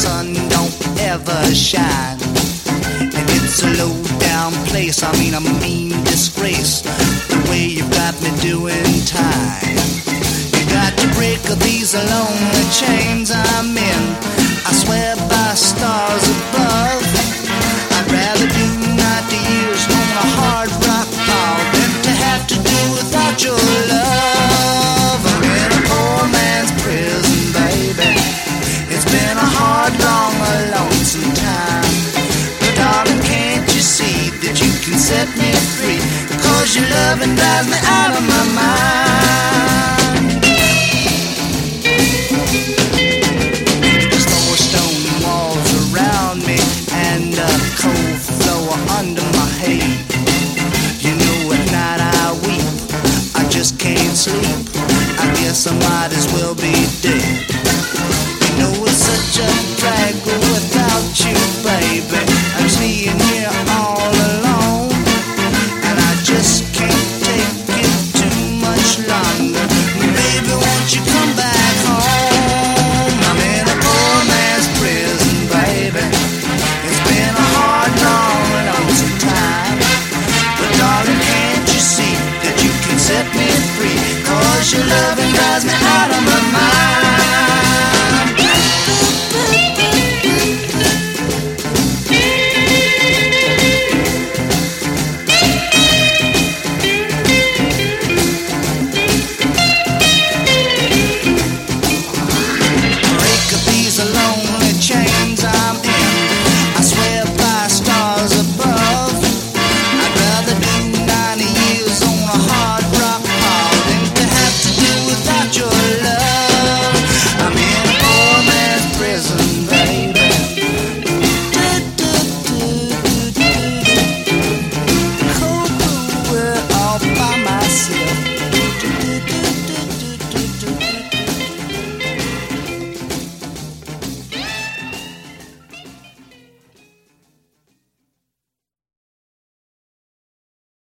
sun don't ever shine. And it's a low down place, I mean a mean disgrace, the way you've got me doing time. You got to break these lonely chains I'm in, I swear by stars above, I'd rather do 90 years on a hard rock pile than to have to do without your love. I'm in a poor man's prison, baby. It's been a hard, long, lonesome time. But darling, can't you see that you can set me free? 'Cause your loving drives me out of my mind.